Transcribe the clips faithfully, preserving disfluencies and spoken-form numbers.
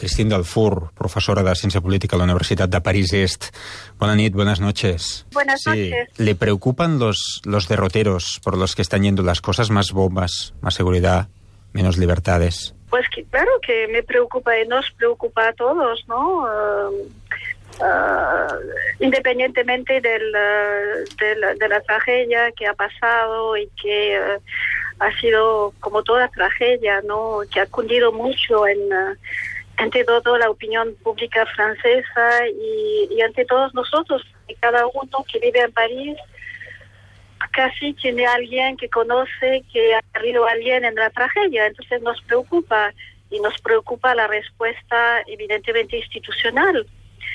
Christine Dalfour, profesora de Ciencia Política a la Universidad de París Est. Buenas noches, buenas noches. Buenas sí. noches. ¿Le preocupan los, los derroteros por los que están yendo las cosas? Más bombas, más seguridad, menos libertades. Pues que, claro que me preocupa y nos preocupa a todos, ¿no? Uh, uh, independientemente del, uh, de, la, de la tragedia que ha pasado y que uh, ha sido como toda tragedia, ¿no? Que ha cundido mucho en, uh, ante todo la opinión pública francesa y, y ante todos nosotros, y cada uno que vive en París casi tiene alguien que conoce que ha perdido a alguien en la tragedia. Entonces nos preocupa y nos preocupa la respuesta evidentemente institucional,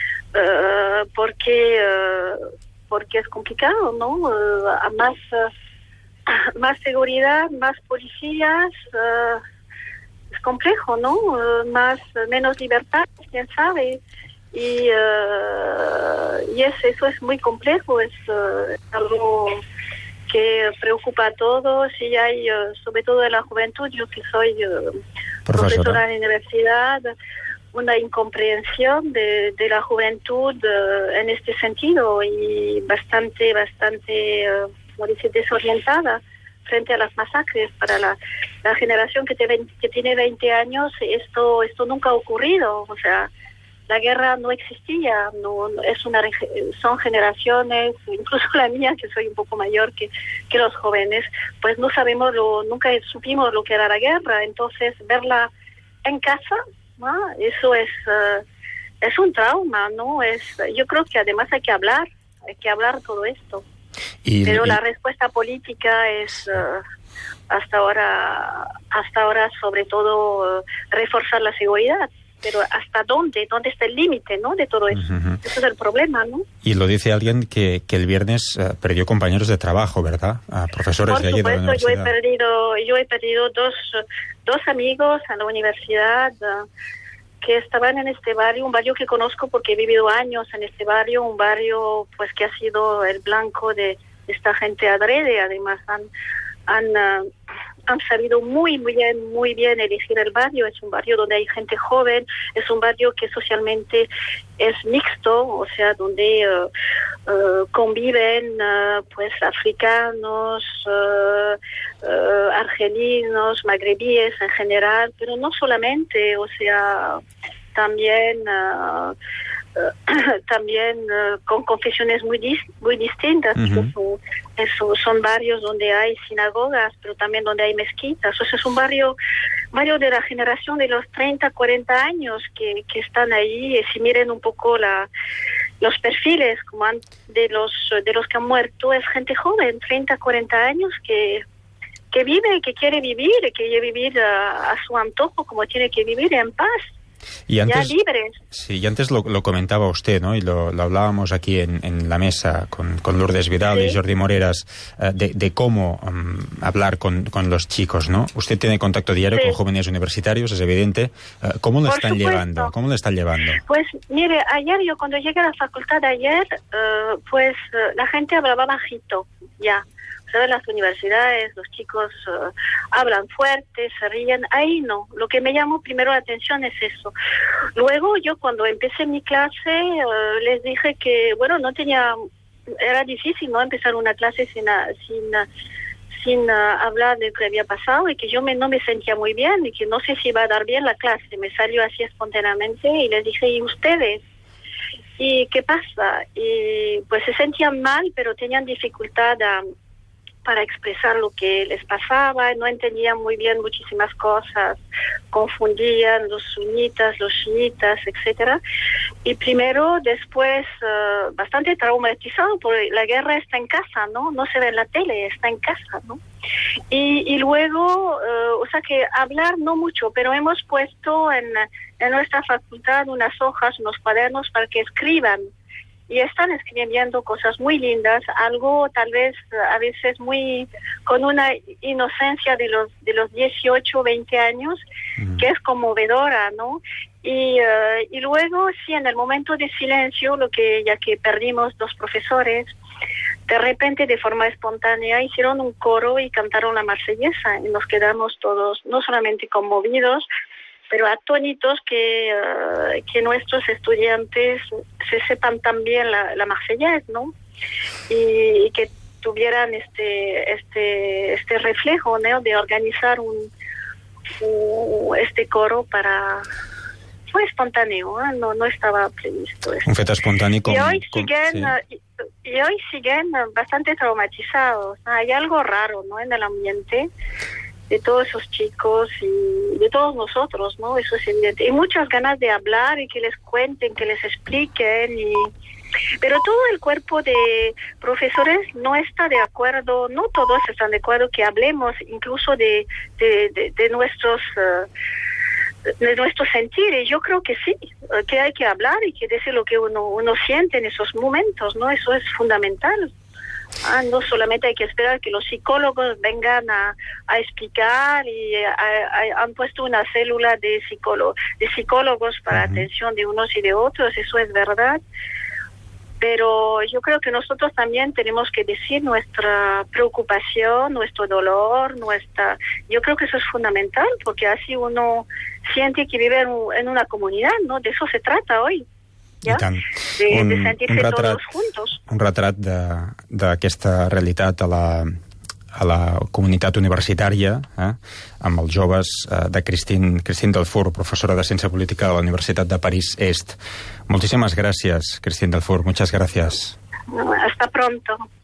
uh, porque uh, porque es complicado, ¿no? Uh, a más uh, más seguridad, más policías, uh, es complejo, ¿no? Uh, más menos libertad, quién sabe. Y uh, y es, eso es muy complejo, es uh, algo que preocupa a todos y hay, uh, sobre todo en la juventud, yo que soy uh, profesora. profesora en la universidad, una incomprensión de, de la juventud uh, en este sentido y bastante, bastante, uh, como dice, desorientada frente a las masacres. Para la, la generación que, te, que tiene veinte años, esto, esto nunca ha ocurrido, o sea, la guerra no existía, no, no es una son generaciones, incluso la mía, que soy un poco mayor que, que los jóvenes, pues no sabemos, lo, nunca supimos lo que era la guerra. Entonces verla en casa, ¿no? Eso es uh, es un trauma, ¿no? Es, yo creo que además hay que hablar, hay que hablar todo esto. Y, Pero y... la respuesta política es uh, hasta ahora, hasta ahora sobre todo uh, reforzar la seguridad. Pero ¿hasta dónde? ¿Dónde está el límite, ¿no? De todo eso. Uh-huh. Eso es el problema, ¿no? Y lo dice alguien que, que el viernes uh, perdió compañeros de trabajo, ¿verdad? A profesores Por de allí supuesto, de la universidad. yo he perdido, yo he perdido dos, dos amigos en la universidad uh, que estaban en este barrio, un barrio que conozco porque he vivido años en este barrio, un barrio pues que ha sido el blanco de esta gente adrede. Además han han uh, han sabido muy, muy bien, muy bien elegir el barrio. Es un barrio donde hay gente joven, es un barrio que socialmente es mixto, o sea, donde uh, uh, conviven uh, pues africanos, uh, uh, argelinos, magrebíes en general, pero no solamente, o sea, también uh, uh, también uh, con confesiones muy dis- muy distintas. Uh-huh. Eso, eso son barrios donde hay sinagogas, pero también donde hay mezquitas. O sea, es un barrio, barrio de la generación de los treinta, cuarenta años que, que están ahí. Y si miren un poco la, los perfiles como han, de los de los que han muerto, es gente joven, treinta, cuarenta años que que vive, que quiere vivir, que quiere vivir a, a su antojo, como tiene que vivir en paz. Y antes, ya libres. Sí, y antes lo, lo comentaba usted, ¿no? Y lo, lo hablábamos aquí en, en la mesa con, con Lourdes Vidal, sí, y Jordi Moreras, uh, de, de cómo um, hablar con, con los chicos, ¿no? Usted tiene contacto diario, sí, con jóvenes universitarios, es evidente. Uh, ¿Cómo lo Por están supuesto. llevando? ¿Cómo lo están llevando? Pues, mire, ayer yo cuando llegué a la facultad ayer, uh, pues uh, la gente hablaba bajito, ya. ¿Sabes? Las universidades, los chicos uh, hablan fuerte, se ríen. Ahí no. Lo que me llamó primero la atención es eso. Luego yo cuando empecé mi clase uh, les dije que, bueno, no tenía, era difícil, ¿no? Empezar una clase sin, uh, sin, uh, sin uh, hablar de lo que había pasado y que yo me, no me sentía muy bien y que no sé si iba a dar bien la clase. Me salió así espontáneamente y les dije, ¿y ustedes? ¿Y qué pasa? Y pues se sentían mal, pero tenían dificultad a... para expresar lo que les pasaba, no entendían muy bien muchísimas cosas, confundían los sunitas, los chiitas, etcétera. Y primero, después, uh, bastante traumatizado, porque la guerra está en casa, ¿no? No se ve en la tele, está en casa, ¿no? Y, y luego, uh, o sea que hablar no mucho, pero hemos puesto en, en nuestra facultad unas hojas, unos cuadernos para que escriban. Y están escribiendo cosas muy lindas, algo tal vez a veces muy con una inocencia de los de los dieciocho, veinte años, mm. que es conmovedora, ¿no? Y uh, y luego sí, en el momento de silencio, lo que ya que perdimos dos profesores, de repente de forma espontánea hicieron un coro y cantaron la Marsellesa y nos quedamos todos no solamente conmovidos, pero atónitos que, uh, que nuestros estudiantes se sepan también la, la Marseillaise, ¿no? Y, y que tuvieran este este este reflejo, ¿no? De organizar un, un este coro para... Fue espontáneo, ¿eh? no no estaba previsto esto. Un fet espontani com... Y hoy com, siguen, sí. uh, y, y hoy siguen bastante traumatizados. Hay algo raro, ¿no? En el ambiente de todos esos chicos y de todos nosotros, ¿no? Eso es evidente. Y muchas ganas de hablar y que les cuenten, que les expliquen y... Pero todo el cuerpo de profesores no está de acuerdo, no todos están de acuerdo que hablemos incluso de, de, de, de nuestros... Uh, de nuestro sentir, y yo creo que sí, que hay que hablar y que decir lo que uno uno siente en esos momentos, ¿no? Eso es fundamental. Ah, no solamente hay que esperar que los psicólogos vengan a, a explicar y a, a, han puesto una célula de, psicólogo, de psicólogos para uh-huh. atención de unos y de otros, eso es verdad. Pero yo creo que nosotros también tenemos que decir nuestra preocupación, nuestro dolor, nuestra... Yo creo que eso es fundamental, porque así uno siente que vive en una comunidad, ¿no? De eso se trata hoy. Ja? De, un, de sentirse un retrat, todos juntos. Un retrat d'aquesta realitat a la, a la comunitat universitària, eh, amb els joves eh, de Christine, Christine Delfour, professora de Ciència Política de la Universitat de París Est. Muchísimas gracias, Christine Delfour. Muchas gracias. Hasta pronto.